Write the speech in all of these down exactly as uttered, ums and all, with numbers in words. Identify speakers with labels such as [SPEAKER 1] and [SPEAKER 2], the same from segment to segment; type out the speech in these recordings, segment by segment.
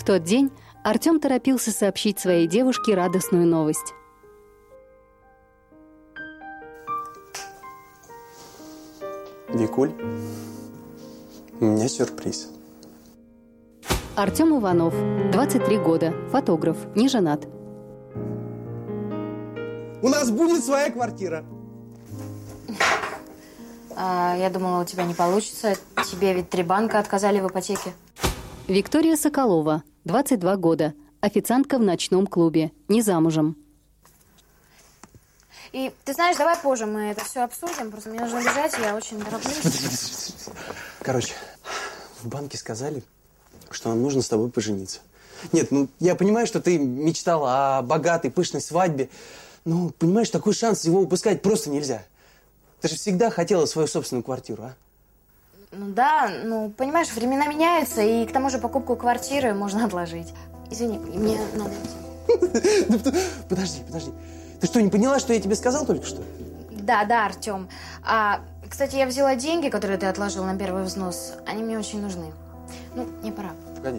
[SPEAKER 1] В тот день Артем торопился сообщить своей девушке радостную новость.
[SPEAKER 2] Викуль, у меня сюрприз.
[SPEAKER 1] Артем Иванов, двадцать три года, фотограф, не женат.
[SPEAKER 3] У нас будет своя квартира.
[SPEAKER 4] А, я думала, у тебя не получится. Тебе ведь три банка отказали в ипотеке.
[SPEAKER 1] Виктория Соколова, двадцать два года, официантка в ночном клубе, не замужем.
[SPEAKER 4] И ты знаешь, давай позже мы это все обсудим. Просто мне нужно бежать, я очень тороплюсь.
[SPEAKER 2] Короче, в банке сказали, что нам нужно с тобой пожениться. Нет, ну, я понимаю, что ты мечтала о богатой, пышной свадьбе. Ну, понимаешь, такой шанс, его упускать просто нельзя. Ты же всегда хотела свою собственную квартиру, а?
[SPEAKER 4] Ну да, ну, понимаешь, времена меняются, и к тому же покупку квартиры можно отложить. Извини, мне надо идти.
[SPEAKER 2] Подожди, подожди. Ты что, не поняла, что я тебе сказал только что?
[SPEAKER 4] Да, да, Артем. А, кстати, я взяла деньги, которые ты отложил на первый взнос. Они мне очень нужны. Ну, мне пора.
[SPEAKER 2] Погоди.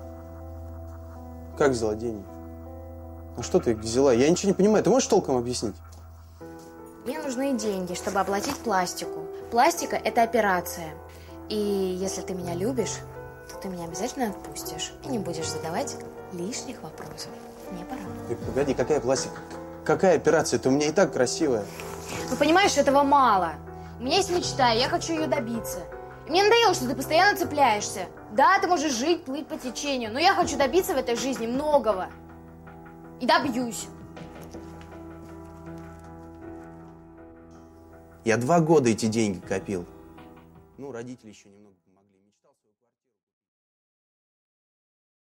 [SPEAKER 2] Как взяла деньги? Ну что ты их взяла? Я ничего не понимаю. Ты можешь толком объяснить?
[SPEAKER 4] Мне нужны деньги, чтобы оплатить пластику. Пластика – это операция. И если ты меня любишь, то ты меня обязательно отпустишь и не будешь задавать лишних вопросов. Мне пора.
[SPEAKER 2] Ты, погоди, какая пластика? Какая операция? Ты у меня и так красивая.
[SPEAKER 4] Ну, понимаешь, этого мало. У меня есть мечта, и я хочу ее добиться. И мне надоело, что ты постоянно цепляешься. Да, ты можешь жить, плыть по течению, но я хочу добиться в этой жизни многого. И добьюсь.
[SPEAKER 2] Я два года эти деньги копил. Ну, родители еще немного.